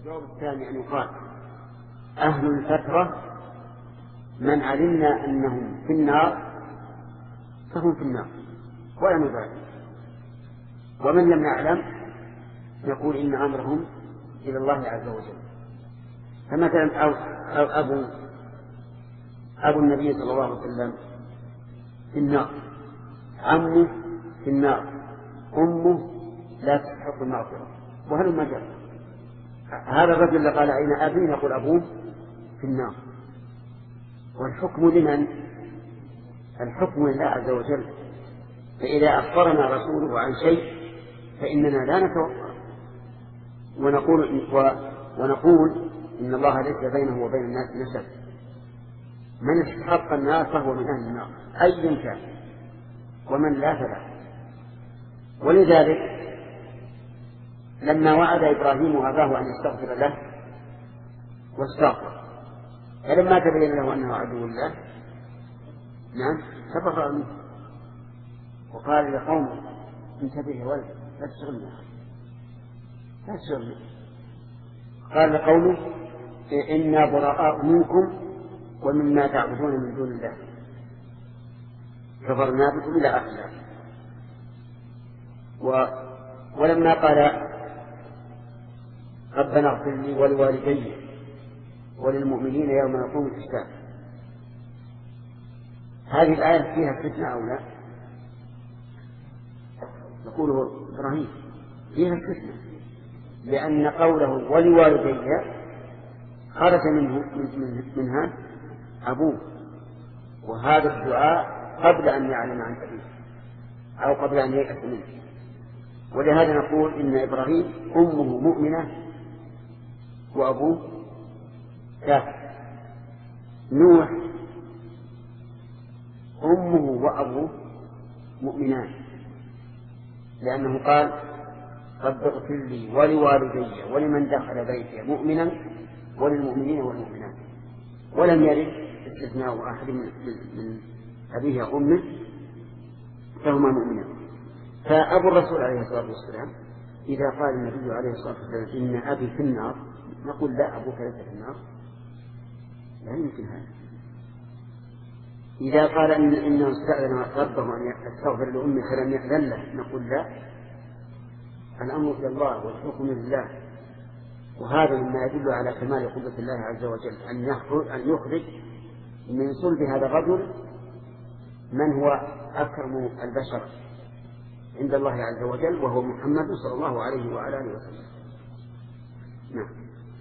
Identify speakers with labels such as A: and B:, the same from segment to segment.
A: الجواب الثاني أن يقال أهل الفترة من علمنا أنهم في النار فهم في النار ولا نبالي، ومن لم نعلم نقول إن أمرهم إلى الله عز وجل. فمثلا أبو النبي صلى الله عليه وسلم في النار، عمه في النار، أمه لا تستحق المغفرة، وهل ما جاء هذا الرجل اللي قال أين أبي نقول أبوه في النار. والحكم لمن؟ الحكم لله عز وجل. فإذا أخبرنا رسوله عن شيء فإننا لا نتوقع ونقول إن الله ليس بينه وبين الناس نسب، من استحق النار فهو من أهل النار أيا كان، ومن لا فلا. ولذلك لما وعد إبراهيم أباه أن يستغفر له واستغفر، فلما تبين له أنه عدو الله نعم تبرأ منه وقال لقومه انتبه يا ولد لا تشغلنا قال لقومه إنا براء منكم ومما تعبدون من دون الله كفرنا بكم إلى آخره. ولما قال ربنا اغفر لي ولوالدي وللمؤمنين يوم يقوم الحساب، هذه الآية فيها فتنة أو لا؟ يقوله إبراهيم فيها فتنة، لأن قوله ولوالدي خرج منها أبوه، وهذا الدعاء قبل أن يعلم عن أبيه أو قبل أن ييأس منه. ولهذا نقول إن إبراهيم أمه مؤمنة وأبوه كافر. نوح أمه وأبوه مؤمنان، لأنه قال رب اغفر لي ولوالدي ولمن دخل بيتي مؤمنا وللمؤمنين والمؤمنات، ولم يرد استثناء أحد من أبيه وأمه فهما مؤمنان. فأبو الرسول عليه الصلاة والسلام إذا قال النبي عليه الصلاة والسلام إن أبي في النار نقول لا أبوك ليس في النار، لا يمكن هذا. إذا قال إنه استأذن ربه أن يستغفر لأمه فلم يأذن له نقول لا، الأمر إلى الله والحكم لله. وهذا مما يدل على كمال قدرة الله عز وجل أن يخرج من صلب هذا الرجل من هو أكرم البشر عند الله عز وجل وهو محمد صلى الله عليه وعلى آله وسلم. نعم.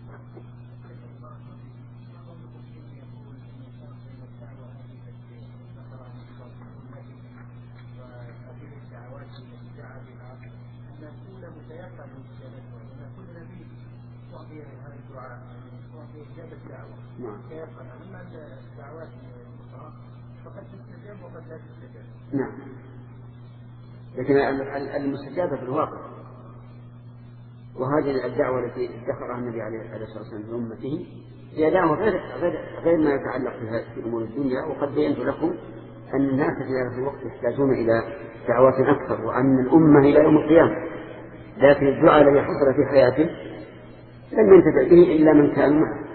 A: نعم. لكن المستجابة في الواقع، وهذه الدعوة التي ادخرها النبي عليه الصلاة والسلام لأمته هي دعوة غير ما يتعلق في أمور الدنيا. وقد بينت لكم أن الناس في هذا الوقت يحتاجون إلى دعوات أكثر، وأن الأمة إلى يوم القيامة، لكن الدعاء الذي حصل في حياته لم ينتفع به إلا من كان معه.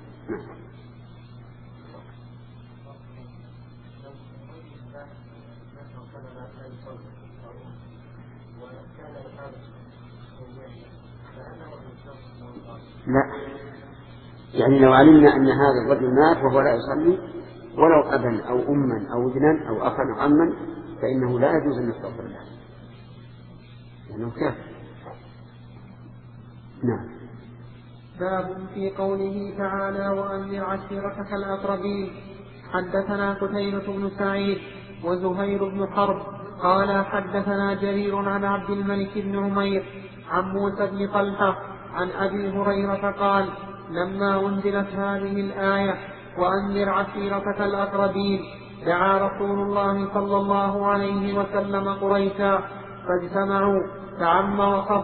A: لا، يعني لو علمنا أن هذا الرجل مات وهو لا يصلي ولو أبا أو أما أو ابنا أو أخا أو عما فإنه لا يجوز أن نستغفر له لأنه كافر. نعم.
B: باب في قوله تعالى وأنذر عشيرتك الأقربين. حدثنا قتيبة بن سعيد وزهير بن حرب قال حدثنا جرير عن عبد الملك بن عمير عن موسى بن طلحة عن أبي هريرة قال لما أنزلت هذه الآية وأنذر عشيرتك الأقربين دعا رسول الله صلى الله عليه وسلم قريشا فاجتمعوا فعم وخف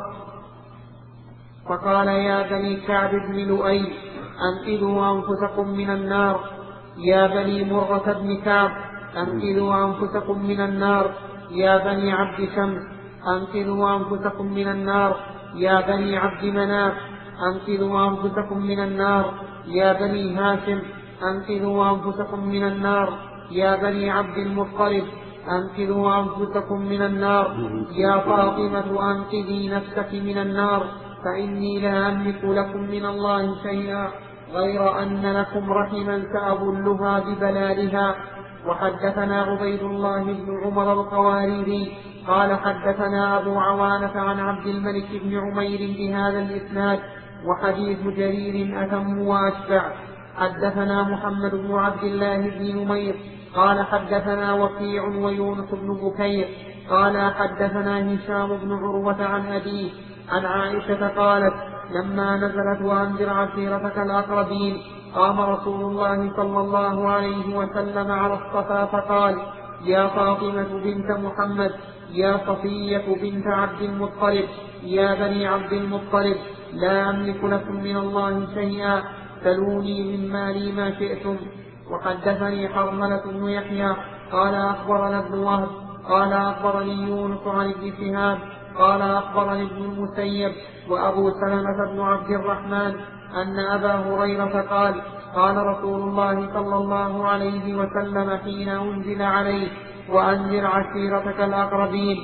B: فقال يا بني كعب بن لؤي أنقذوا أنفسكم من النار، يا بني مرة بن كعب أنقذوا أنفسكم من النار، يا بني عبد شمس أنقذوا أنفسكم من النار، يا بني عبد مناف أنقذوا أنفسكم من النار يا بني هاشم أنقذوا أنفسكم من النار يا بني عبد المطلب أنقذوا أنفسكم من النار يا فاطمة أنقذي نفسك من النار فإني لا أملك لكم من الله شيئا غير أن لكم رحما سأبلها ببلالها. وحدثنا عبيد الله بن عمر القواريري قال حدثنا أبو عوانة عن عبد الملك بن عمير بهذا الإسناد وحديث جرير أتم وأشبع. حدثنا محمد بن عبد الله بن نمير قال حدثنا وكيع ويونس بن بكير قال حدثنا هشام بن عروة عن أبيه عن عائشة قالت لما نزلت وأنذر عشيرتك الأقربين قام رسول الله صلى الله عليه وسلم على الصفا فقال يا فاطمة بنت محمد يا صفية بنت عبد المطلب يا بني عبد المطلب لا أملك لكم من الله شيئا سلوني من مالي ما شئتم. وحدثني حرملة بن يحيى قال أخبرنا ابن وهب قال أخبرني يونس عن ابن شهاب قال أخبرني ابن المسيب وأبو سلمة بن عبد الرحمن أن أبا هريرة قال قال رسول الله صلى الله عليه وسلم حين أنزل عليه وأنذر عشيرتك الأقربين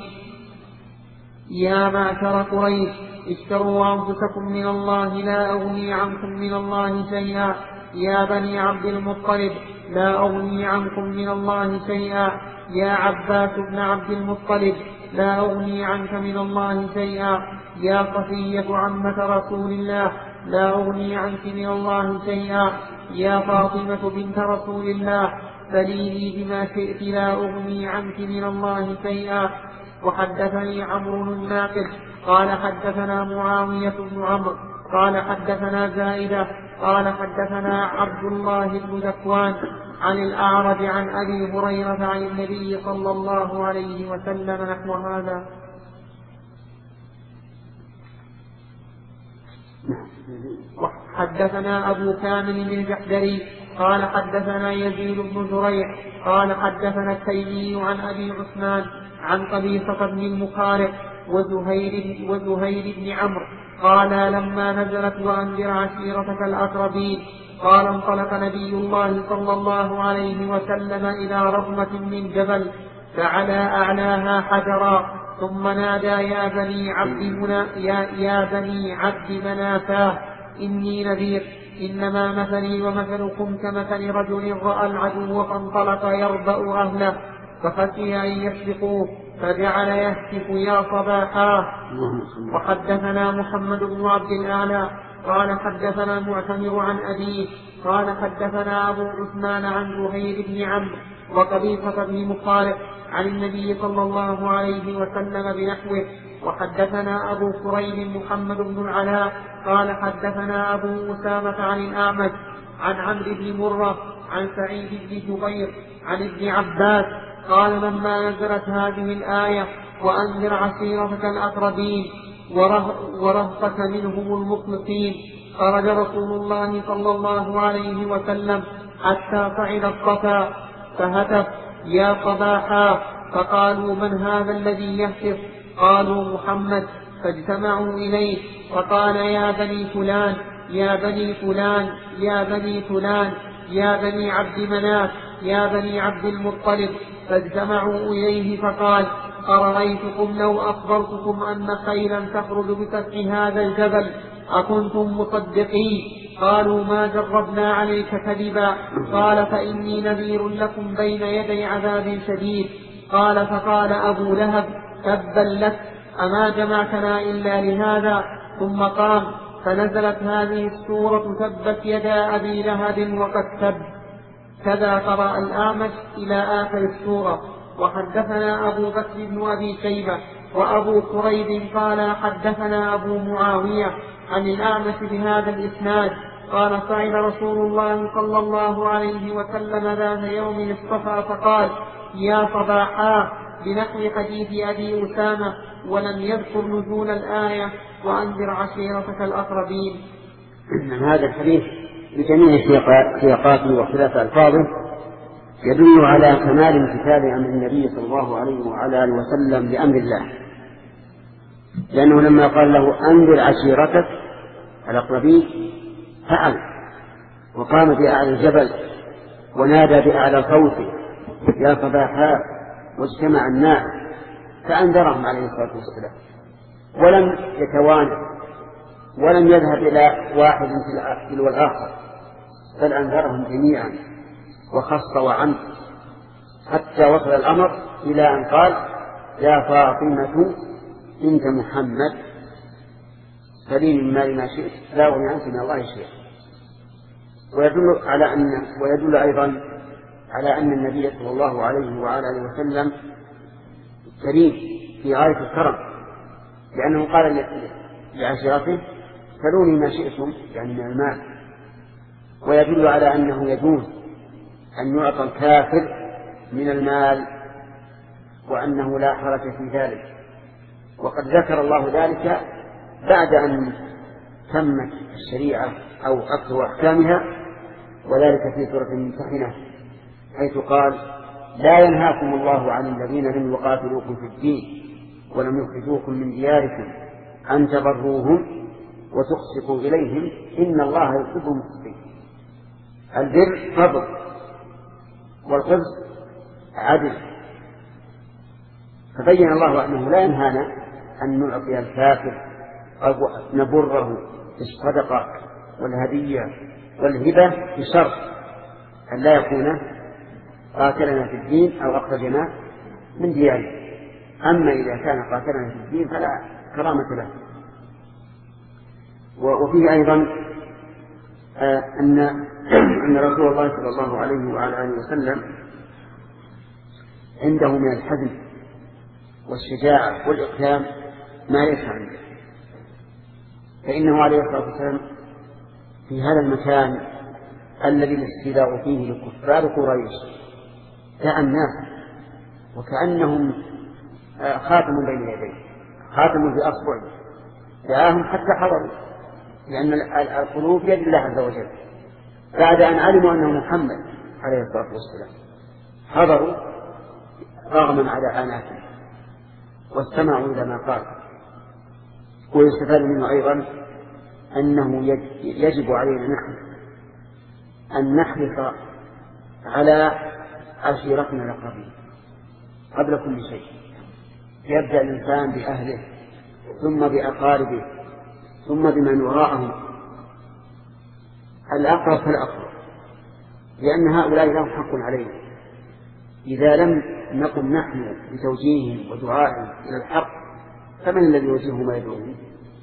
B: يا معشر قريش اشتروا أنفسكم من الله لا أغني عنكم من الله شيئا يا بني عبد المطلب لا أغني عنكم من الله شيئا يا عباس بن عبد المطلب لا أغني عنك من الله شيئا يا صفية عمة رسول الله لا أغني عنك من الله شيئا يا فاطمة بنت رسول الله سليني بما شئت لا أغني عنك من الله شيئا. وحدثني عمرو الناقد قال حدثنا معاوية بن عمرو قال حدثنا زائدة قال حدثنا عبد الله بن ذكوان عن الأعرج عن أبي هريرة عن النبي صلى الله عليه وسلم نحو هذا. حدثنا أبو كامل الجحدري قال حدثنا يزيد بن زريع قال حدثنا التيمي عن أبي عثمان عن قبيصة بن المخارق وزهير بن عمرو قال لما نزلت وأنذر عشيرتك الأقربين قال انطلق نبي الله صلى الله عليه وسلم إلى رغمة من جبل فعلى أعلاها حجرا ثم نادى يا بني عبد منافاه إني نذير إنما مثلي ومثلكم كمثل رجل رأى العدو فانطلق يربأ أهله فخشي أن يسبقوه فجعل يهتف يا صباحا. وحدثنا محمد بن عبد الأعلى قال حدثنا معتمر عن أبيه قال حدثنا أبو عثمان عن زهير بن عمرو وقبيصة بن مخارق عن النبي صلى الله عليه وسلم بنحوه. وحدثنا أبو كريم محمد بن العلاء قال حدثنا أبو أسامة عن الأعمش عن عمرو بن مرة عن سعيد بن جبير عن ابن عباس قال لما نزلت هذه الآية وأنذر عشيرتك الأقربين ورهطك منهم المخلصين خرج رسول الله صلى الله عليه وسلم حتى صعد الصفا فهتف يا صباحا فقالوا من هذا الذي يهتف قالوا محمد فاجتمعوا إليه فقال يا بني فلان يا بني فلان يا بني فلان يا بني عبد مناف يا بني عبد المطلب فاجتمعوا إليه فقال أرأيتكم لو أخبرتكم أن خيلا تخرج بفتح هذا الجبل أكنتم مصدقين قالوا ما جربنا عليك كذبا قال فإني نذير لكم بين يدي عذاب شديد قال فقال أبو لهب تبا لك أما جمعتنا إلا لهذا ثم قام فنزلت هذه السورة تبت يدا أبي لهب وقد تب. كذا قرأ الأعمش إلى آخر السورة. وحدثنا أبو بكر بن أبي شيبة وأبو كريب قال حدثنا أبو معاوية عن الأعمش بهذا الإسناد قال صعد رسول الله صلى الله عليه وسلم ذات يوم الصفا فقال يا صباحا بنحو حديث أبي أسامة ولم يذكر نزول الآية وأنذر عشيرتك الأقربين.
A: هذا الحديث بجميع سياقاته واختلاف ألفاظه يدل على كمال امتثال أمر النبي صلى الله عليه وعلى آله وسلم بأمر الله، لأنه لما قال له أنذر عشيرتك الأقربين فعل، وقام بأعلى الجبل ونادى بأعلى صوته يا صباحا، واجتمع الناس فأنذرهم عليه الصلاة والسلام، ولم يتوانى ولم يذهب إلى واحد تلو الآخر، بل أنذرهم جميعا وخص وعم، حتى وصل الأمر إلى أن قال يا فاطمة بنت محمد سليم من مال ما شئت لا أغني عنك من الله شيئا. ويدل أيضا على أن النبي صلى الله عليه وعلى آله وسلم كريم في غاية الكرم، لأنه قال لعشيرته سلوني ما شئتم يعني من المال. ويدل على أنه يجوز أن يعطى الكافر من المال وأنه لا حرج في ذلك، وقد ذكر الله ذلك بعد أن تمت الشريعة أو أكثر أحكامها، وذلك في سورة الممتحنة حيث قال لا ينهاكم الله عن الذين لم يقاتلوكم في الدين ولم يخرجوكم من دياركم أن تبروهم وتقسطوا إليهم إن الله يحب المقسطين. البر فضل والقسط عدل، فبين الله أنه لا ينهانا أن نعطي الكافر أو نبره بالصدقة والهدية والهبة بشرط أن لا يكون قاتلنا في الدين أو أخرجنا من ديارنا. أما إذا كان قاتلنا في الدين فلا كرامة له. وفيه أيضا أن رسول الله صلى الله عليه وعلى آله وسلم عنده من الحزم والشجاعة والإقدام ما ليس عنده، فإنه عليه الصلاة والسلام في هذا المكان الذي الاستيلاء فيه لكفار قريش دعا الناس وكأنهم خاتم بين يديه، خاتم بأصبعه، دعاهم حتى حضروا، لأن القلوب بيد الله عز وجل. بعد أن علموا أنه محمد عليه الصلاة والسلام حضروا رغما على آناتهم واستمعوا إلى ما قال. ويستفاد منه أيضا أنه يجب علينا نحن أن نحرص على عشيرتنا الأقربين قبل كل شيء. يبدأ الإنسان بأهله ثم بأقاربه ثم بمن وراءهم، الأقرب فالأقرب، لأن هؤلاء لهم حق علينا. إذا لم نقم نحن بتوجيههم ودعائهم إلى الحق فمن الذي يوجههم ويدعوهم؟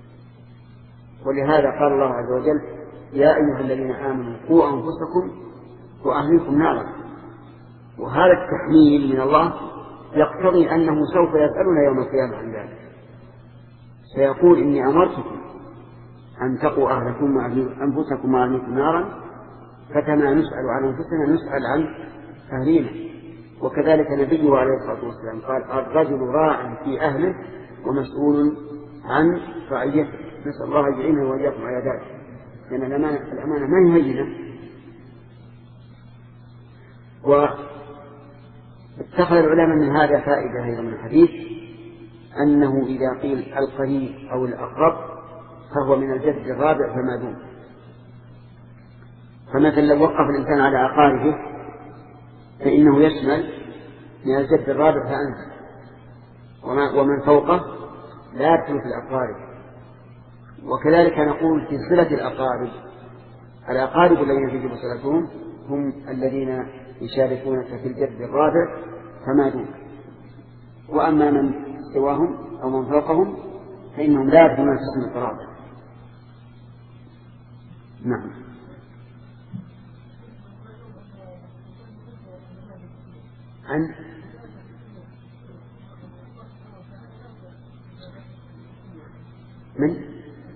A: ولهذا قال الله عز وجل يا أيها الذين آمنوا قوا أنفسكم وأهليكم نارا. وهذا التحميل من الله يقتضي أنه سوف يسألنا يوم القيامة عن ذلك، سيقول إني أمرتكم أن تقوا أهلكم أنفسكم وأهليكم نارا، فكما نسأل عن أنفسنا نسأل عن أهلينا. وكذلك نبيه عليه الصلاة والسلام قال الرجل راع في أهله ومسؤول عن رعيته. نسأل الله يجعلنا وإياكم على ذلك، لأن الأمانة ما هي هينة. واتخذ العلماء من هذا فائدة أيضا من الحديث أنه إذا قيل القريب أو الأقرب فهو من الجد الرابع فما دون. فمثلا لو وقف الإنسان على أقاربه فإنه يشمل من الجد الرابع فأنزل، ومن فوقه لا يدخل في الأقارب. وكذلك نقول في صلة الأقارب الذين يجب صلتهم هم الذين يشاركونك في الجد الرابع فما دون. وأما من سواهم أو من فوقهم فإنهم لا يدخلون في اسم القرابة. نعم. عن من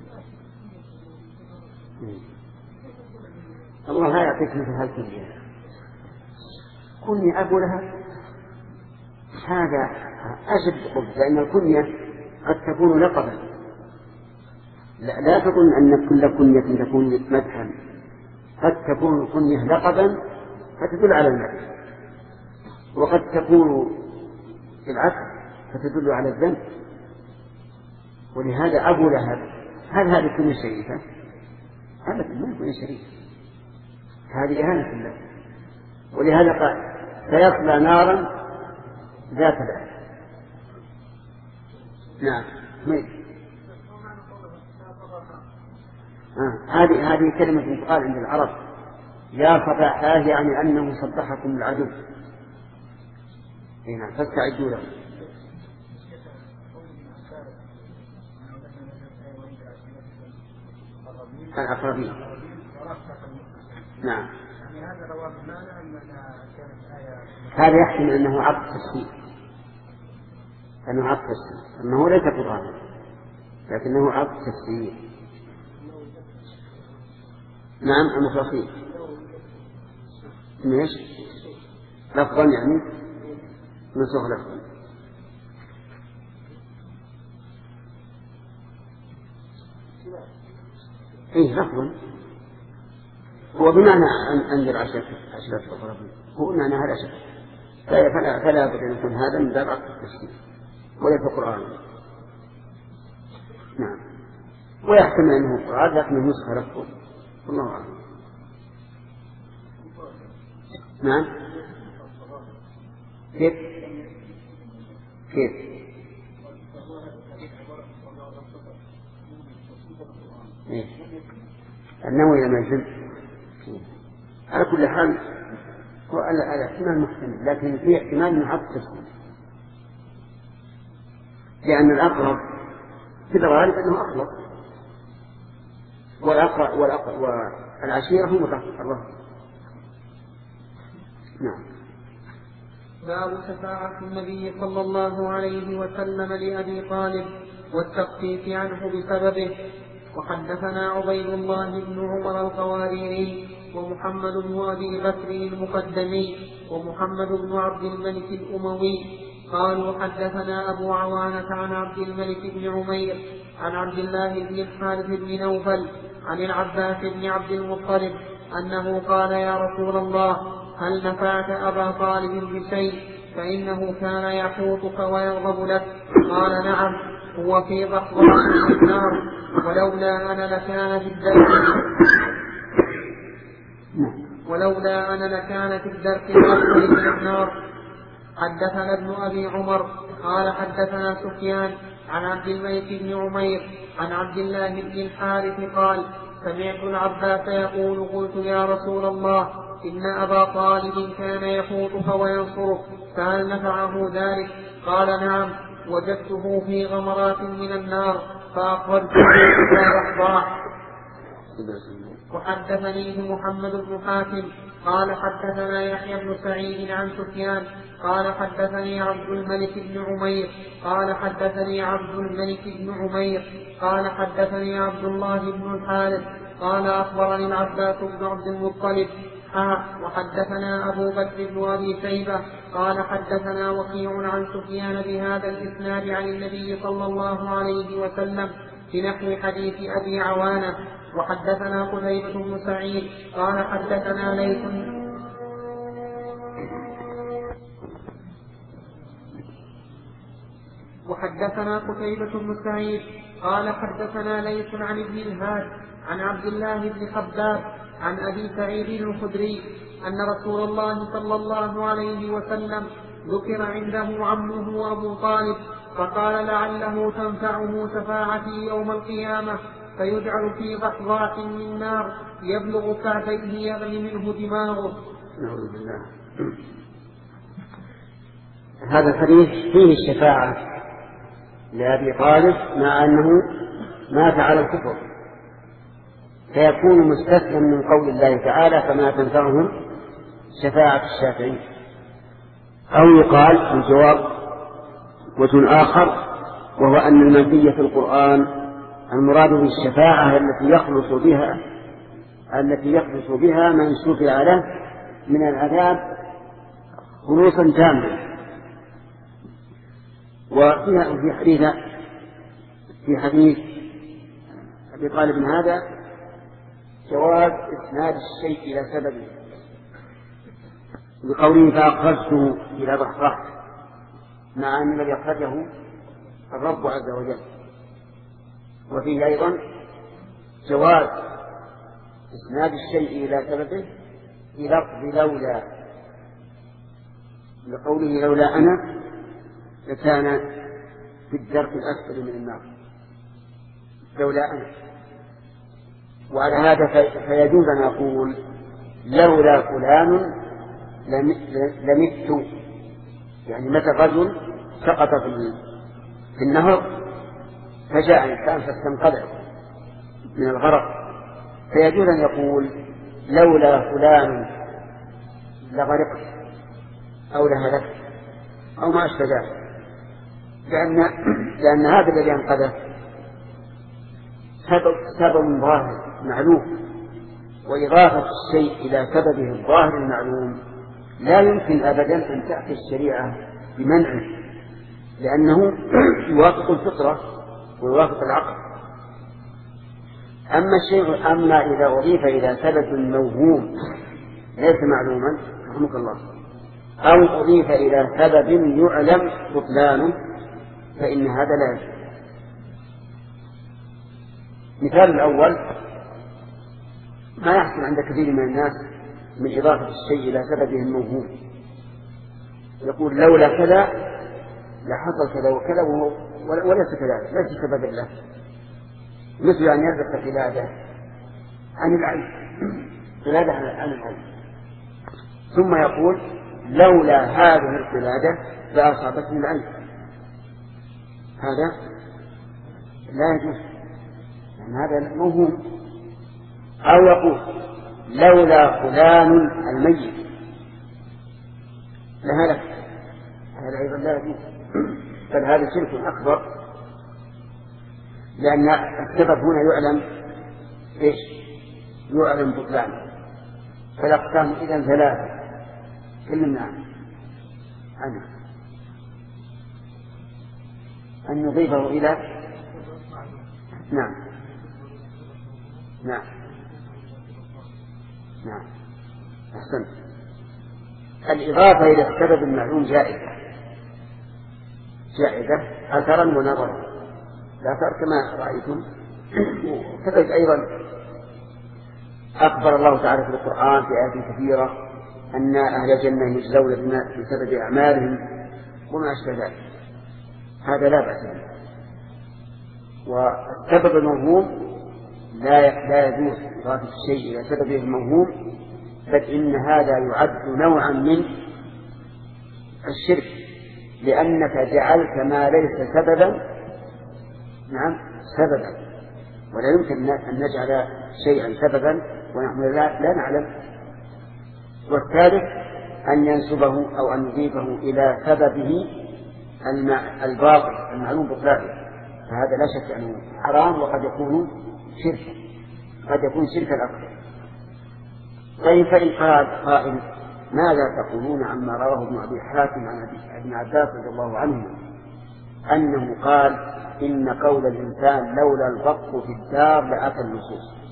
A: الله لا يعطيك مثل هالكلية كنية أبو لها، هذا أشد قبض، لأن الكنية قد تكون لقبا. لا تظن أن كل كنية تكون مدحا، قد تكون الكنية لقبا فتدل على المدح، وقد تكون العكس فتدل على الذنب. ولهذا أبو لهب هل هذه كنية شريفة؟ أبدا ما يكون شريك، هذه إهانة الله. ولهذا قال سيصلى نارا ذات لهب. نعم هذه كلمة تقال عند العرب، يا صباحاه، يعني أنه صبحكم العدو. هنا فاستعدوا له. الأقربين. نعم هذا يحتمل أنه عقد تفسير، أنه عقد تفسير، أنه ليس قرآنا لكنه عقد تفسير. نعم المخلصين ليش لفظا يعني نسخ لفظا. إيه لفظا هو بمعنى أنذر عشرة الأقربين، هو بمعنى هذا شيء، فلا بد أن يكون هذا من باب عقد التفسير وليس قرآن. نعم ويحتمل أنه قرآن لكنه نسخة لفظه والله أعلم. نعم كيف إيه؟ أنه إلى منزل على كل حال هو الاحتمال محتمل، لكن في احتمال من عقد التفسير، لأن الأقرب في الغالب أنه أقرب، والعشيرة هم الرهط. نعم.
B: باب شفاعة النبي صلى الله عليه وسلم لأبي طالب والتخفيف عنه بسببه. وحدثنا عبيد الله بن عمر القواريري ومحمد بن أبي بكر المقدمي ومحمد بن عبد الملك الأموي قالوا حدثنا أبو عوانة عن عبد الملك بن عمير عن عبد الله بن الحارث بن نوفل عن العباس بن عبد المطلب أنه قال يا رسول الله هل نفعت أبا طالب بشيء فإنه كان يحوطك ويغضب لك؟ قال نعم، هو في ضحضة من النار ولولا أنا لكان في الدرك الأسفل من النار. حدثنا ابن أبي عمر قال حدثنا سفيان عن عبد الملك بن عمير عن عبد الله بن الحارث قال سمعت العباس يقول قلت يا رسول الله إن أبا طالب كان يحوطك وينصرك فهل نفعه ذلك؟ قال نعم، وجدته في غمرات من النار فأخرجته إلى رحضاء. وحدثني محمد بن حاتم قال حدثنا يحيى بن سعيد عن سفيان قال حدثني عبد الملك بن عمير قال حدثني عبد الله بن الحارث قال أخبرني العباس بن عبد المطلب. وحدثنا أبو بكر بن أبي شيبة قال حدثنا وكيع عن سفيان بهذا الإسناد عن النبي صلى الله عليه وسلم بنحو حديث أبي عوانة. وحدثنا قتيبة بن سعيد قال حدثنا ليث عن ابن الهاد عن عبد الله بن خباب عن أبي سعيد الخدري أن رسول الله صلى الله عليه وسلم ذكر عنده عمه أبو طالب فقال لعله تنفعه شفاعتي يوم القيامة فيجعل في ضحضاح من نار يبلغ كعبيه يغلي منه دماغه.
A: نعوذ بالله. هذا الحديث فيه الشفاعة لأبي طالب مع أنه مات على الكفر، فيكون مستثنى من قول الله تعالى فما تنفعهم شفاعة الشافعين. أو يقال الجواب وجه آخر، وهو أن المنفية في القرآن المراد بالشفاعة التي يخلص بها من شفع له من العذاب خلوصا تاما. في حديث أبي طالب هذا جواز إسناد الشيء إلى سببه بقوله فأخرجته إلى ضحضاح، مع أن الذي أخرجه الرب عز وجل. وفيه أيضا جواز إسناد الشيء إلى سببه بلفظ لولا، لقوله لولا أنا لكان في الدرك الأسفل من النار، لولا أنا. وعلى هذا فيجوز أن أقول لولا فلان لمت، يعني متى الرجل سقط في النهر فجاء الإنسان فاستنقذه من الغرق، فيجوز أن يقول لولا فلان لغرقت أو لهلكت أو ما أشبه ذلك، لأن هذا الذي أنقذه سبب ظاهر معلوم، وإضافة الشيء إلى سببه الظاهر المعلوم لا يمكن أبدا أن تأتي الشريعة بمنعه، لأنه يوافق الفطرة ويوافق العقل. أما إذا أضيف إلى سبب موهوم ليس معلوما رحمك الله، أو أضيف إلى سبب يعلم بطلانه، فإن هذا لا يجوز. مثال الأول ما يحصل عند كثير من الناس من إضافة الشيء إلى سببه الموهوم، يقول لولا كذا لحصل كذا وكذا وليس كذلك، ليس سببا له، مثل أن يرزق قلادة عن العين، قلادة عن العين، ثم يقول لولا هذه القلادة لأصابتني العين، هذا لا يجوز، يعني هذا موهوم. أو يقول لولا فلان الميت لهلك، هذا أيضا لا يجوز، بل هذا شرك أكبر، لأن السبب هنا يعلم إيش؟ يعلم بطلانه. فالأقسام إذن ثلاثة كلنا عنه، أن نضيفه إلى نعم أحسنت. الإضافة إلى السبب المعلوم جائزة أثرا ونظرا، لا فرق كما رأيتم. كذلك أيضا أخبر الله تعالى في القرآن في آيات كثيرة أن أهل الجنة يجزون بسبب أعمالهم وما أشبه ذلك، هذا لا بأس به. والسبب الموهوم لا يجوز إضافة الشيء إلى سببه الموهوم، بل إن هذا يعد نوعا من الشرك، لأنك جعلت ما ليس سببا سببا، ولا يمكن أن نجعل شيئا سببا ونحن لا نعلم. والثالث أن ينسبه أو أن يضيفه إلى سببه الباطل المعلوم بطلانه، فهذا لا شك أنه حرام، وقد يكون شركا، قد يكون شركا أكبر. طيب، فإن قال قائل ماذا تقولون عما رواه ابن أبي حاتم عن ابن عباس رضي الله عنه أنه قال إن قول الإنسان لولا البط في الدار لأتى النصوص؟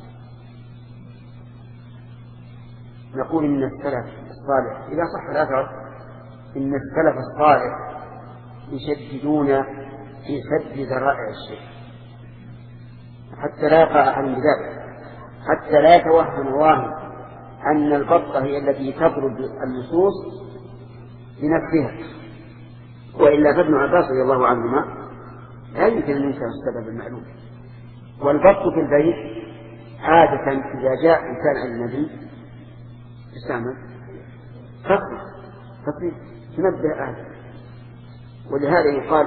A: نقول إن السلف الصالح إذا صح الأثر إن السلف الصالح يشددون في سد ذرائع الشيء حتى لا يقع أحد بذلك، حتى لا يتوهم واهم أن البطة هي التي تطرد النصوص بنفسها، وإلا فابن عباس رضي الله عنهما لا يمكن أن ينكر السبب المعلوم. والبط في البيت عادة إذا جاء إنسان أجنبي يستعمل تصريف تنبه أهله، ولهذا يقال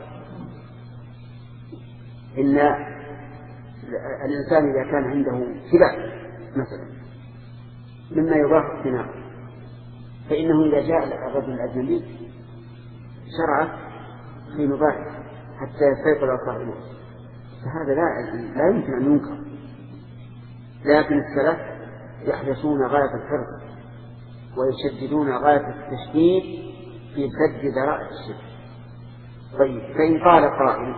A: إن الإنسان إذا كان عنده كلاب مثلا مما يضاف الثناء، فإنه إذا جاء الرجل الأجنبي شرع في نظاره حتى يستيقظ صاحبه، فهذا لا يمكن أن ينكر. لكن السلف يحرصون غاية الحرص ويشددون غاية التشديد في سد ذرائع الشرك. طيب، فإن قال قائل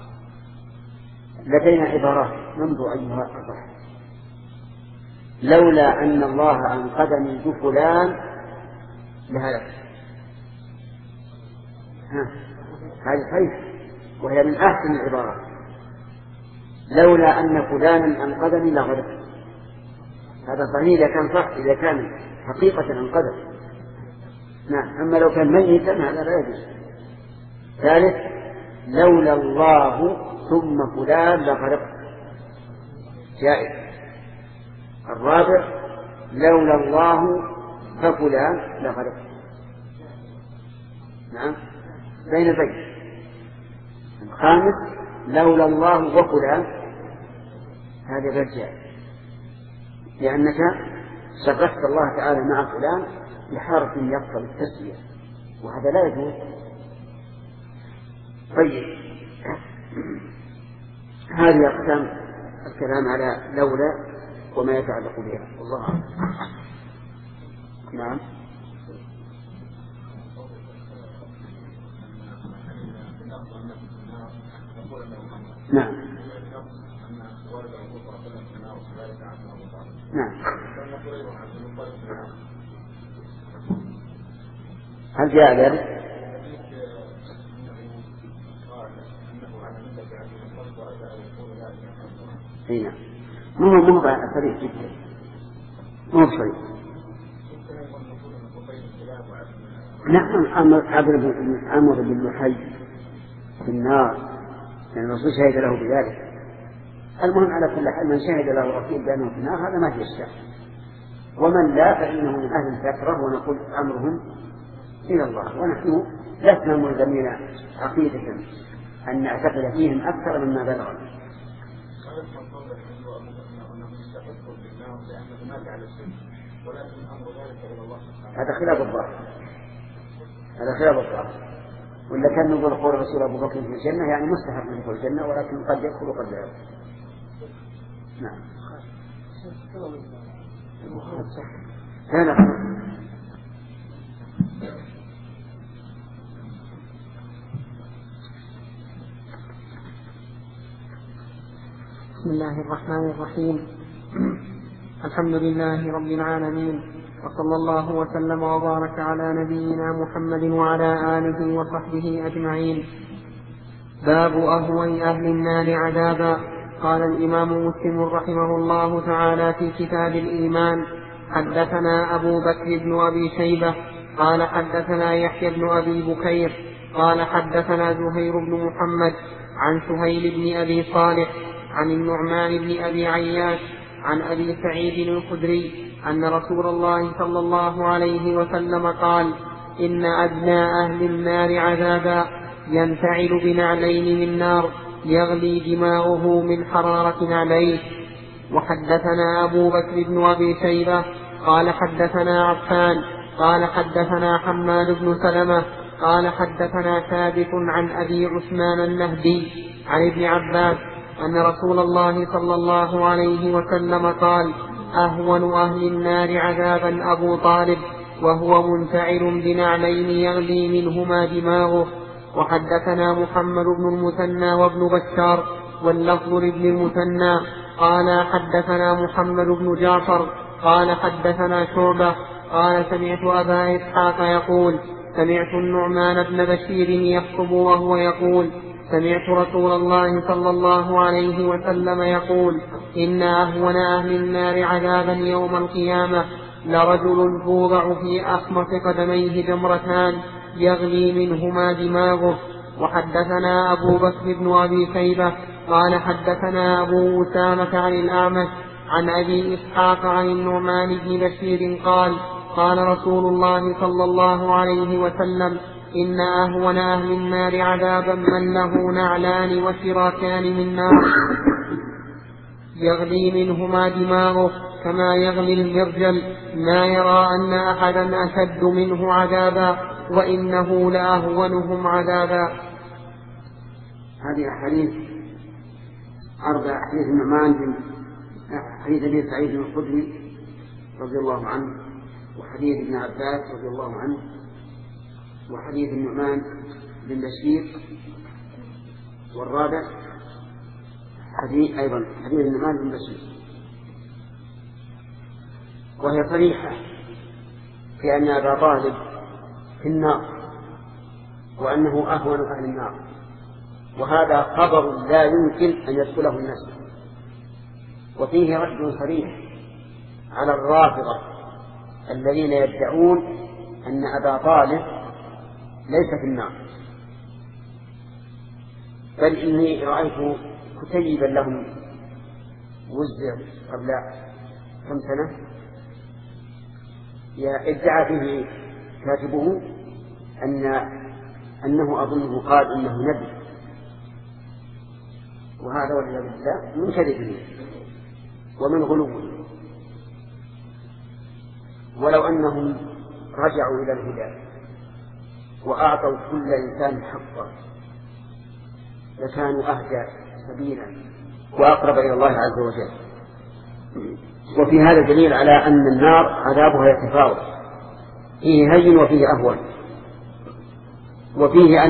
A: لدينا عبارات ننظر أيها أصح، لولا أن الله أنقذني بفلان لهلك، هذه صحيح وهي من أحسن العبارات، لولا أن فلانا أنقذني لغرقت، هذا صحيح إذا كان صح، إذا كان حقيقة انقذف. نعم. أما لو كان ميتا هذا لا يجوز. ثالث: لولا الله ثم فلان لغرقت، جائز. الرابع: لولا الله ففلان لغرقت. نعم، بين بين. الخامس: لولا الله وفلان، هذا غير جائز، لأنك شرفت الله تعالى مع فلان بحرف يقتضي التسوية، وهذا لا يجوز. طيب، هذه أقسام الكلام على لولا وما يتعلق بها، والله أعلم. نعم. نعم. نعم. هل جاء ذلك؟ نعم. مو صريح جدا، مو صريح. نعم. أمر باللحي في النار، لأن الرسول شهد له بذلك. المهم على كل حال من شهد له الرسول بأنه في النار هذا ما فيه الشك، ومن لا فإنه من أهل الفترة، ونقول أمرهم إلى الله، ونحن لسنا ملزمين عقيدة أن نعتقد فيهم أكثر مما بلغنا. هذا خلاف الظاهر، هذا خلاف الظاهر. ولا كان نقول قول الرسول أبو بكر في الجنة يعني مستحق من يدخل الجنة، ولكن قد يدخل وقد لا يدخل. نعم.
B: بسم الله الرحمن الرحيم. الحمد لله رب العالمين، وصلى الله وسلم وبارك على نبينا محمد وعلى آله وصحبه أجمعين. باب أهون أهل النار عذابا. قال الإمام مسلم رحمه الله تعالى في كتاب الإيمان: حدثنا أبو بكر بن أبي شيبة قال حدثنا يحيى بن أبي بكير قال حدثنا زهير بن محمد عن سهيل بن أبي صالح عن النعمان بن أبي عياش عن أبي سعيد الخدري أن رسول الله صلى الله عليه وسلم قال: إن أدنى أهل النار عذابا ينتعل بنعلين من نار يغلي دماغه من حرارة نعليه. وحدثنا أبو بكر بن أبي شيبة قال حدثنا عفان قال حدثنا حماد بن سلمة قال حدثنا ثابت عن أبي عثمان النهدي عن ابن عباس أن رسول الله صلى الله عليه وسلم قال: أهون أهل النار عذابا أبو طالب وهو منتعل بنعلين يغلي منهما دماغه. وحدثنا محمد بن المثنى وابن بشار واللفظ لابن المثنى قال حدثنا محمد بن جعفر قال حدثنا شعبة قال سمعت أبا إسحاق يقول: سمعت النعمان بن بشير يخطب وهو يقول: سمعت رسول الله صلى الله عليه وسلم يقول: إن أهون أهل النار عذابا يوم القيامة لرجل توضع في أخمص قدميه جمرتان يغلي منهما دماغه. وحدثنا أبو بكر بن أبي شيبة قال حدثنا أبو أسامة عن الأعمش عن أبي إسحاق عن النعمان بن بشير قال: قال رسول الله صلى الله عليه وسلم: إن أهون أهل النار عذابا من له نعلان وشراكان من نار يغلي منهما دماغه كما يغلي المرجل، ما يرى أن أحدا أشد منه عذابا وإنه لأهونهم عذابا.
A: هذه أحاديث 4 أحاديث النعمان بن حديث أبي سعيد الخدري رضي الله عنه، وحديث ابن عباس رضي الله عنه، وحديث النعمان بن بشير، والرابع حديث أيضا حديث النعمان بن بشير، وهي صريحة في أن أبا طالب في النار وأنه أهون أهل النار، وهذا خبر لا يمكن أن يدخله الناس. وفيه رد صريح على الرافضة الذين يدعون أن أبا طالب ليس في النار، بل إني رأيت كتيبا لهم وزع قبل كم سنة ادعى فيه كاتبه أنه أظنه قال إنه نبي، وهذا والعياذ بالله من كذبه ومن غلوه. ولو أنهم رجعوا إلى الهدى وأعطوا كل إنسان حقه لكانوا أهدى سبيلا وأقرب إلى الله عز وجل. وفي هذا دليل على أن النار عذابها يتفاوت، فيه هين وفيه أهون، وفيه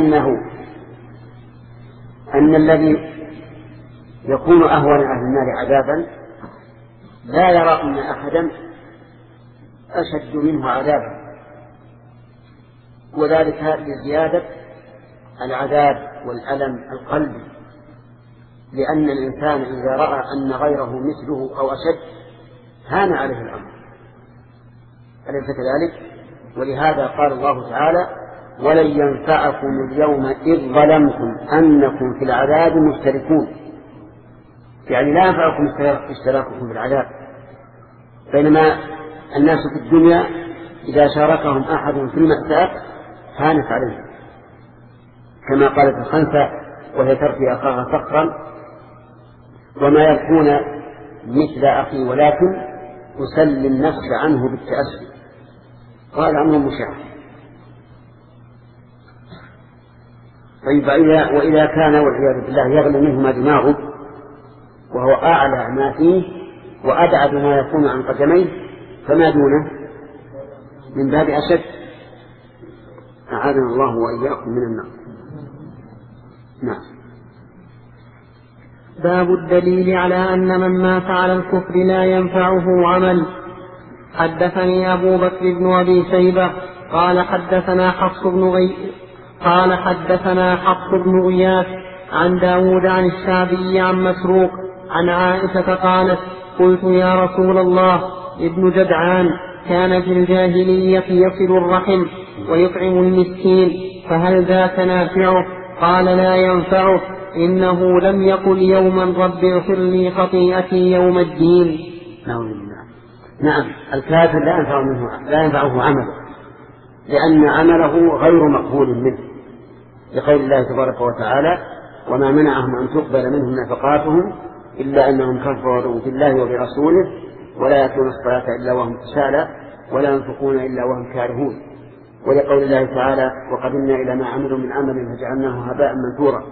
A: أن الذي يكون أهون أهل النار عذابا لا يرى أن أحدا أشد منه عذابا، وذلك لزيادة العذاب والألم القلبي، لأن الإنسان إذا رأى أن غيره مثله أو أشد هان عليه الأمر، أليس كذلك؟ ولهذا قال الله تعالى: ولن ينفعكم اليوم إذ ظلمتم أنكم في العذاب مشتركون، يعني لا ينفعكم اشتراككم في العذاب، بينما الناس في الدنيا إذا شاركهم أحد في المأساة هانت عليهم، كما قالت الخنسة وهي ترفي أخاها فخرا: وما يكون مثل أخي ولكن أسلي النفس عنه بالتأسي، قال أمر مشاع. طيب وإذا كان والعياذ بالله يغلي منهما دماغه وهو أعلى ما فيه وأبعد ما يكون عن قدميه فما دونه من باب أشد. أعاذنا الله وإياكم من النار. نعم.
B: باب الدليل على أن من مات على الكفر لا ينفعه عمل. حدثني أبو بكر بن أبي شيبة قال حدثنا حفص بن غياث عن داود عن الشعبي عن مسروق عن عائشة قالت: قلت يا رسول الله، ابن جدعان كان في الجاهلية يصل الرحم ويطعم المسكين، فهل ذاك نافعه؟ قال: لا ينفعه، إنه لم يقل يوما رب اغفر لي خطيئتي يوم الدين.
A: نعم، الكافر لا ينفعه عمله، لأن عمله غير مقبول منه، لقول الله تبارك وتعالى: وما منعهم أن تقبل منهم نفقاتهم إلا أنهم كفروا بالله وبرسوله ولا يأتون الصلاة إلا وهم كسالى ولا ينفقون إلا وهم كارهون. ولقول الله تعالى: وقدمنا إلى ما عملوا من عمل فجعلناه هباء منثورا.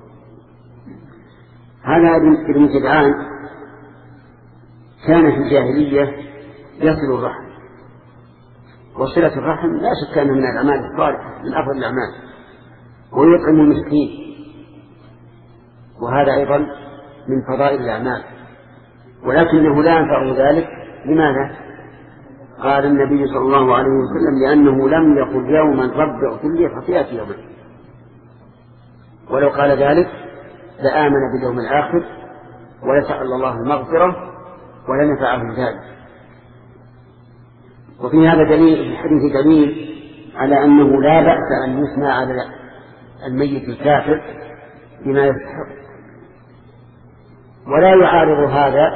A: هذا ابن جدعان كان في الجاهلية يصل الرحم، وصلة الرحم لا شك أنه من الأعمال الصالحة، من أفضل الأعمال، ويطعم المسكين، وهذا أيضا من فضائل الأعمال، ولكنه لا ينفعه ذلك. لماذا؟ قال النبي صلى الله عليه وسلم: لأنه لم يقل يوما رب اغفر لي خطيئتي يوما. ولو قال ذلك لآمن باليوم الآخر ولسأل الله المغفرة ولنفعه ذلك. وفي هذا دليل، في الحديث دليل على أنه لا بأس أن يثنى على الميت الكافر بما يستحق، ولا يعارض هذا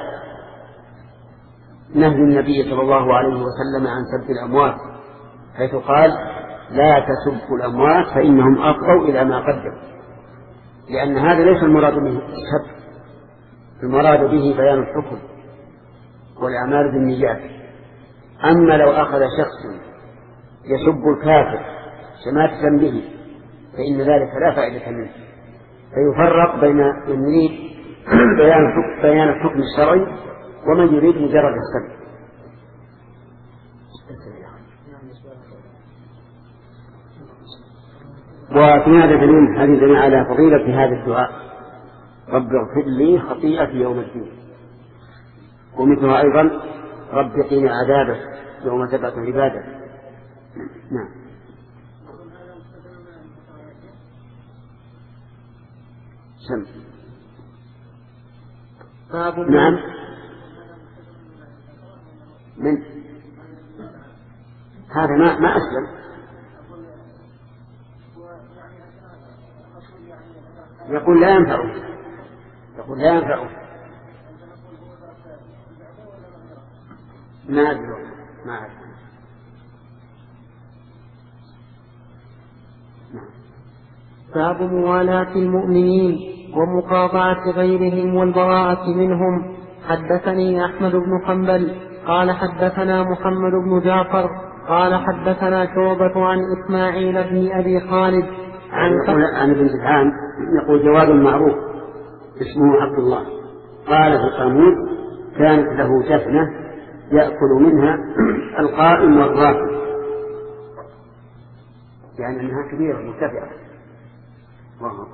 A: نهي النبي صلى الله عليه وسلم عن سب الأموات، حيث قال: لا تسبوا الأموات فإنهم أفضوا إلى ما قدموا، لأن هذا ليس المراد به السب، المراد به بيان الحكم والأعمال بالنيات. أما لو أخذ شخص يسب الكافر شماتة به فإن ذلك لا فائدة منه، فيفرق بين من يريد بيان الحكم الشرعي ومن يريد مجرد السب. وفي هذا دليل على فضيلة هذا الدعاء: رب اغفر لي خطيئتي يوم الدين. ومثلها أيضا: رب قنا عذابك يوم تبعث عبادك. نعم. نعم. من هذا ما أسلم. يقول لا ينفعه، يقول لا ينفعه. ما أدري ما أعرف.
B: باب موالاة المؤمنين ومقاطعة غيرهم والبراءة منهم. حدثني أحمد بن حنبل قال حدثنا محمد بن جعفر قال حدثنا شعبة عن إسماعيل بن أبي خالد
A: عن ابن سبحان يقول جواد معروف اسمه عبد الله قال في القاموس كانت له جفنة يأكل منها القائم والراكب، يعني أنها كبيرة مرتفعة. وهو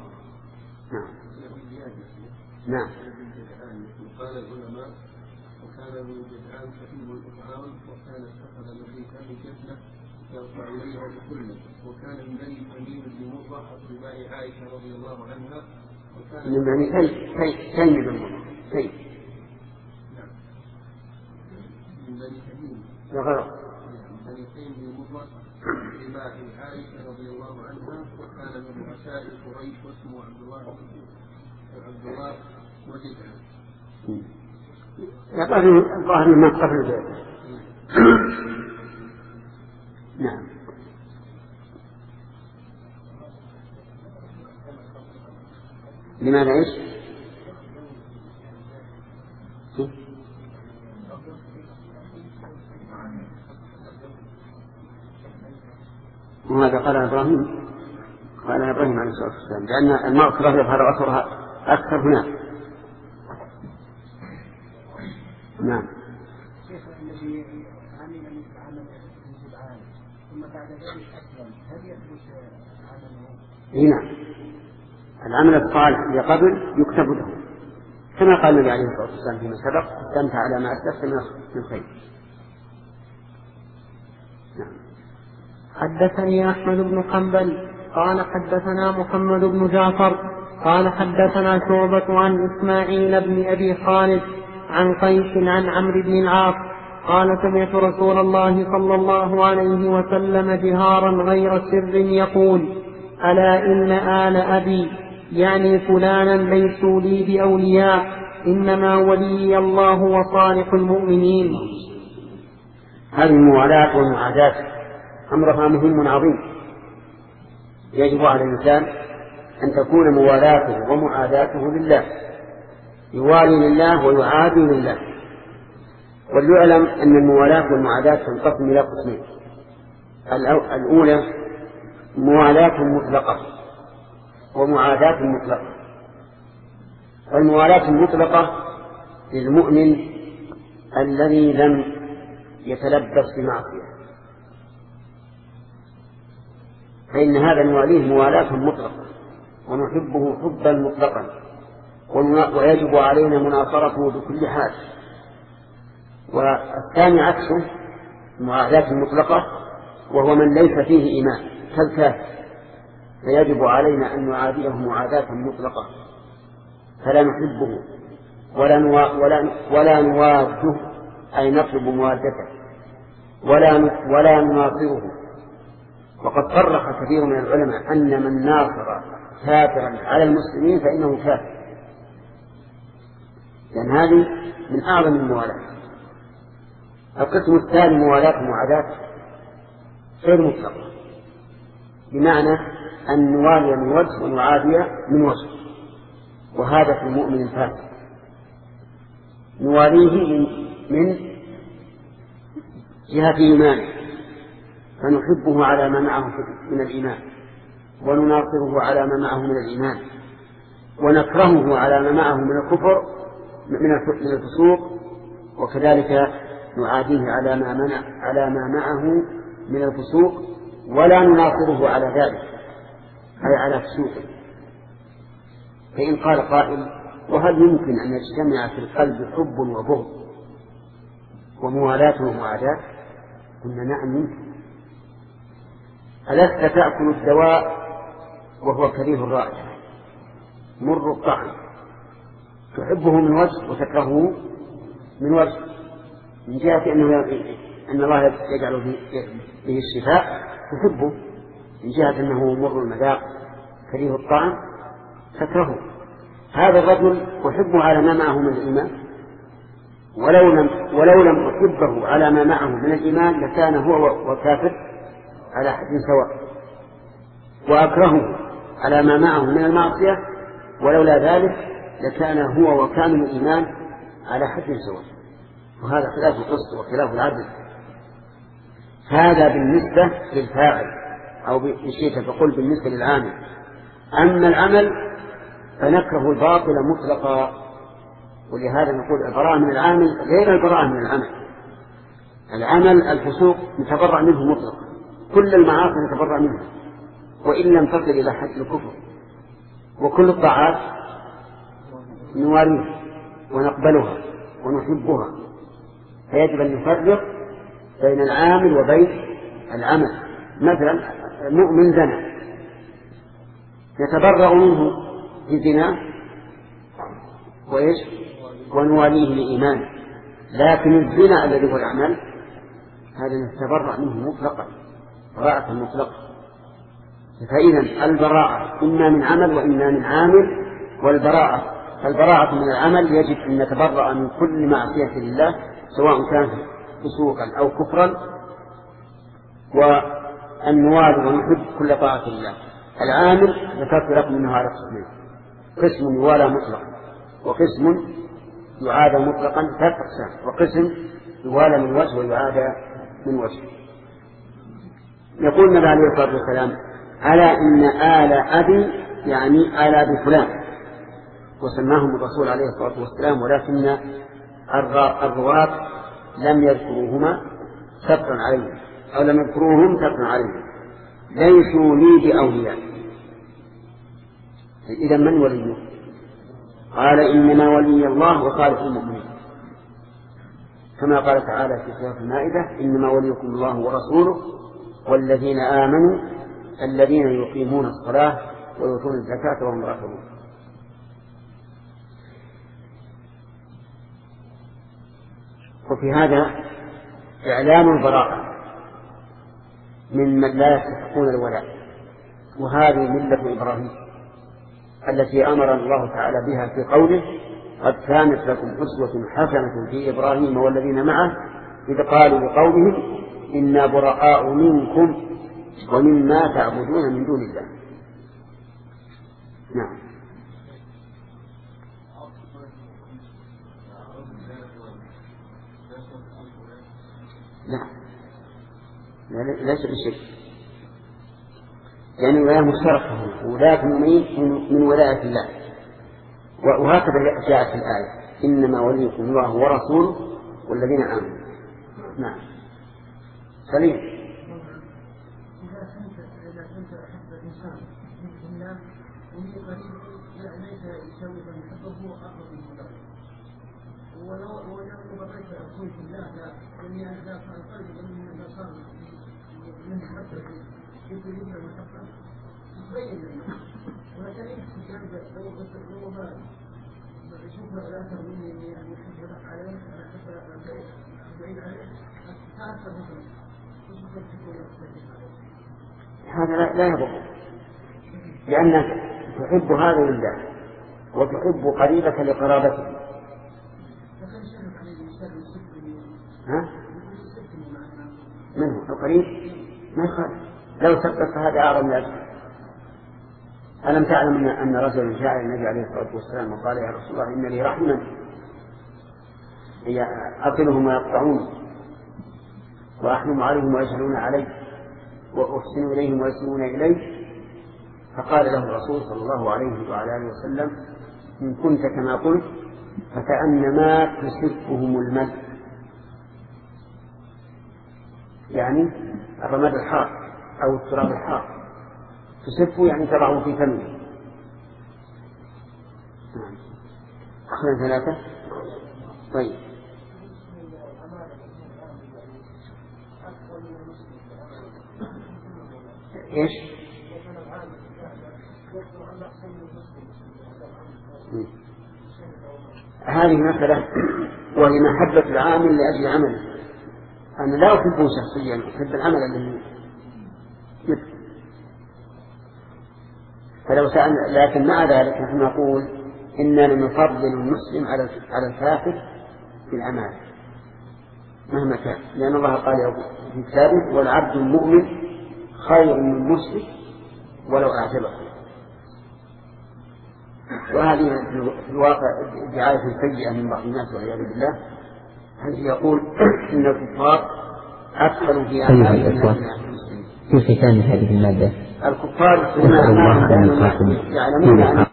A: نعم.
C: قال العلماء وكان ابن جدعان كثير الإطعام وكان اتخذ مليكا بجفنة يرفع إليها بكله، وكان من بني تميم بن مرة أقرباء عائشة رضي الله عنها، وكان
A: من بني تيم بن مرة
C: من بني تميم بني تيم بن مرة أقرباء عائشة رضي الله عنها، وكان من رؤساء قريش واسمه عبد الله وجدعان.
A: الظاهر ما قبل ذلك. نعم. لماذا ايش؟ وماذا قال إبراهيم؟ قال إبراهيم عليه الصلاة والسلام لأن المغفرة يظهر أثرها أكثر هناك. نعم.
C: الذي عمل مثل عمل ابن جدعان ثم بعد ذلك أسلم هل يثبت عمله؟
A: نعم. العمل الصالح اللي قبل يكتب له كما قال النبي عليه الصلاة والسلام فيما سبق استمتع على ما أسلفت من خير. نعم.
B: حدثني أحمد بن حنبل قال حدثنا محمد بن جعفر قال حدثنا شعبة عن إسماعيل بن أبي خالد عن قيس عن عمرو بن العاص قال سمعت رسول الله صلى الله عليه وسلم جهارا غير سر يقول ألا إن آل أبي يعني فلانا ليسوا لي بأولياء إنما ولي الله وصالح المؤمنين.
A: هذه الموالاة والمعاداة أمرها مهم عظيم، يجب على الإنسان أن تكون موالاته ومعاداته لله، يوالي لله ويعادي لله. وليعلم أن الموالاة والمعاداة تنقسم إلى قسمين. الأولى موالاة مطلقة ومعاداة مطلقة. الموالاة المطلقة للمؤمن الذي لم يتلبس بمعصية، فإن هذا نواليه موالاة مطلقة ونحبه حبا مطلقا ويجب علينا مناصرته بكل حال. والثاني عكسه المعاداة المطلقة وهو من ليس فيه إيمان كالكافر، فيجب علينا أن نعاديه معاداة مطلقة فلا نحبه ولا نواده أي نطلب موادته ولا نناصره. وقد صرح كثير من العلماء أن من ناصر كافرا على المسلمين فإنه كافر، لأن هذه من أعظم الموالاة. القسم الثاني موالاة ومعاداة غير مطلقة، بمعنى أن نوالي من وجه ونعادي من وجه، وهذا في المؤمن الفاسق نواليه من جهة إيمانه فنحبه على ما معه من الإيمان ونناصره على ما معه من الإيمان ونكرهه على ما معه من الكفر من الفسوق، وكذلك نعاديه على ما معه من الفسوق ولا نناصره على ذلك أي على فسوقه. فإن قال قائل وهل يمكن أن يجتمع في القلب حب وبغض وموالاة ومعاداة؟ قلنا نعم يمكن. ألست تأكل الدواء وهو كريه الرائحة مر الطعم، تحبه من وجه وتكرهه من وجه، من جهة أن الله يجعل به الشفاء تحبه، من جهة أنه مر المذاق كريه الطعم تكرهه. هذا الرجل أحبه على ما معه من الإيمان، ولو لم أحبه على ما معه من الإيمان لكان هو وكافر على حد سواء، وأكرهه على ما معه من المعصية ولولا ذلك لكان هو وكامل الإيمان على حد سواء. وهذا خلاف القسط وخلاف العدل. هذا بالنسبة للفاعل، أو بشيء فقل بالنسبة للعامل. أما العمل فنكره الباطل مطلقا، ولهذا نقول البراءة من العامل غير البراءة من العمل. العمل الفسوق نتبرأ منه مطلقا، كل المعاصي نتبرأ منها وإن لم تصل إلى حد الكفر، وكل الطاعات نواليها ونقبلها ونحبها. فيجب أن نفرق بين العامل وبين العمل. مثلا مؤمن زنا نتبرأ منه في زنا ونواليه لإيمان، لكن الزنا الذي هو العمل هذا نتبرأ منه مطلقا براءة مطلقة. فإذا البراءة إما من عمل وإما من عامل، فالبراءة من العمل يجب أن نتبرأ من كل معصية لله سواء كان فسوقا أو كفرا، وأن نوالي ونحب كل طاعة لله. العامل ذكرت لكم منه على قسمين: قسم يوالى مطلقا، وقسم يعادى مطلقا، ثلاث أقسام، وقسم يوالى من وجه ويعادى من وجه. يقول النبي عليه الصلاة والسلام: ألا إن آل أبي يعني آل أبي فلان، وسماهم الرسول عليه الصلاة والسلام، ولكن الرواة لم يذكروهما سترا عليهم، أو لم يذكروهم سترا عليهم، ليسوا لي بأولياء. إذا من وليه؟ قال: إنما ولي الله وصالح المؤمنين، كما قال تعالى في سورة المائدة: إنما وليكم الله ورسوله والذين آمنوا الذين يقيمون الصلاة ويؤتون الزكاة وهم راكعون. وفي هذا إعلان البراءة ممن لا يستحقون الولاء، وهذه ملة إبراهيم التي أمر الله تعالى بها في قوله: قد كانت لكم أسوة حسنة في إبراهيم والذين معه إذ قالوا لقومهم إنا براء منكم ومما تعبدون من دون الله. نعم. لا ليس بشيء، يعني ولاية مشتركة، ولاية من ولاية الله. وهكذا جاءت في الآية: إنما وليكم الله ورسوله والذين آمنوا. نعم. سليم.
D: إذا كنت أحب الإنسان من الله وهي قريب ليس يسوي من حبه أقرب من ذلك، ولو بريت أكون في الله لأني أنا ذاك القلب لأني إذا صار من محبة يقول لي المحبة تبين لنا، ولكن يحسن كلامك لو ما يشوف لا ترميني إني أن يحب لك عليه أنا أحب بعيد عليه أتعرف مثلا.
A: هذا لا يضر، لأنك تحب هذا لله وتحب قريبك لقرابته. منه القريب ما يخالف، لو سبت هذا أعظم من أجل. ألم تعلم أن رجلا جاء إلى النبي عليه الصلاة والسلام وقال: يا رسول الله إن لي رحما أقلهم ويقطعون وأحلم عليهم ويجهلون علي وأحسن إليهم ويسلمون إلي. فقال له الرسول صلى الله عليه وعلى آله وسلم: إن كنت كما قلت فكأنما تسفهم المد، يعني الرماد الحار أو التراب الحار، تسفه يعني تضعه في فمه. أخذنا ثلاثة. طيب، إيش؟ هذه مسألة وهي محبة العامل لأجل عمله. أنا لا أحبه شخصيا، أحب العمل الذي مثل. فلو سألنا، لكن مع ذلك نحن نقول إننا نفضل المسلم على الكافر في الأعمال مهما كان، لأن الله قال في كتابه: والعبد المؤمن خير من مشرك ولو أعجبه. وهذه في الواقع دعاية سيئة من بعض الناس والعياذ بالله، حيث يقول إن الكفار أدخلوا في أعمالهم
E: في ختام هذه المادة
A: الكفار يعلمون أن